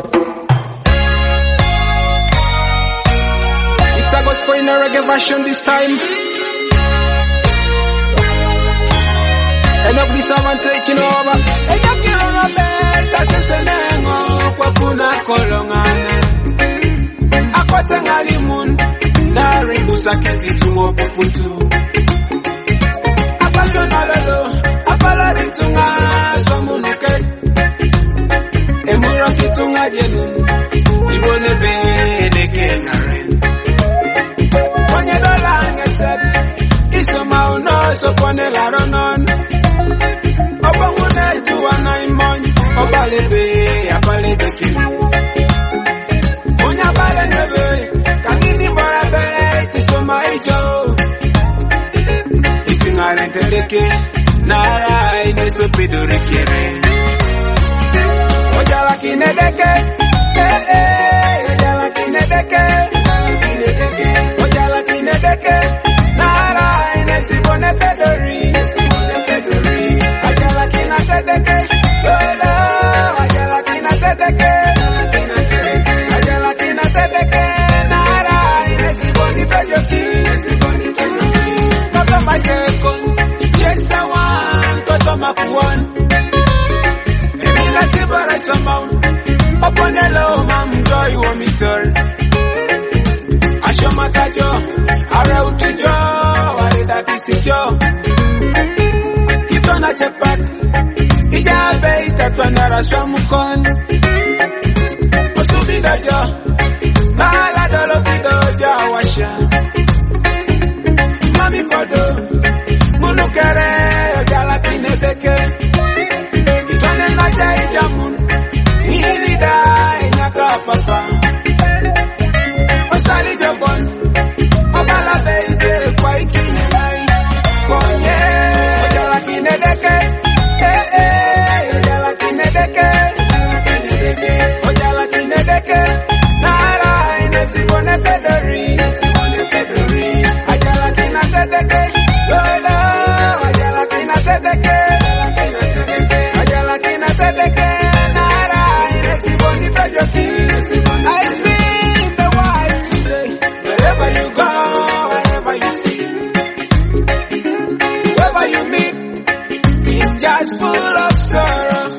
It's a gospel in a reggae version this time. And up this I'm taking over. And you can't have it, as a senengo, kwa kuna kolongane. Akwata ngalimun, na rimbusa keti tumo puputu. Apalo nalalo, apala ritunga, zomunuke. Emura kitunga jenu, ibone bedeke ngaren. Kwenye dola ngeset, isoma uno, so kone laronon. Obangune tuwa naimon, obalebe, apalebe kilis. Unya bale nebe, kanini barabe, tisoma ijo. Isingare nteleke, nara ineso pidore kere. Ojala kinedeke, ojala kinedeke, ojala kinedeke, nara inesi bone pedori. Ojala kina sedeke, lola, ojala kina sedeke, ojala kina sedeke, nara inesi bone pedoki. Kata majekon, jesa wan, kata makuan. Emila sibara samau, oponelo mamjoy womitor. Asho matajo, are utijo, walida kisijo. Kitona chepak, ijabe itatwanara swamukon. Osubidojo, bala dolo bidojo washa. Mami kodo, munukere, ojala kinebeke. Itwane naja ijamun, nilida inyaka papa. Osali jobon, obala beite kwa ikinelai. Konye, ojala kinedeke, ojala kinedeke, ojala kinedeke, nara inesibone pedori, ojala kinasedeke, lola, ojala kinasedeke, ojala kinasedeke, nara inesibone pedoki. I see the white today, wherever you go, wherever you see, wherever you meet, it's just full of sorrow.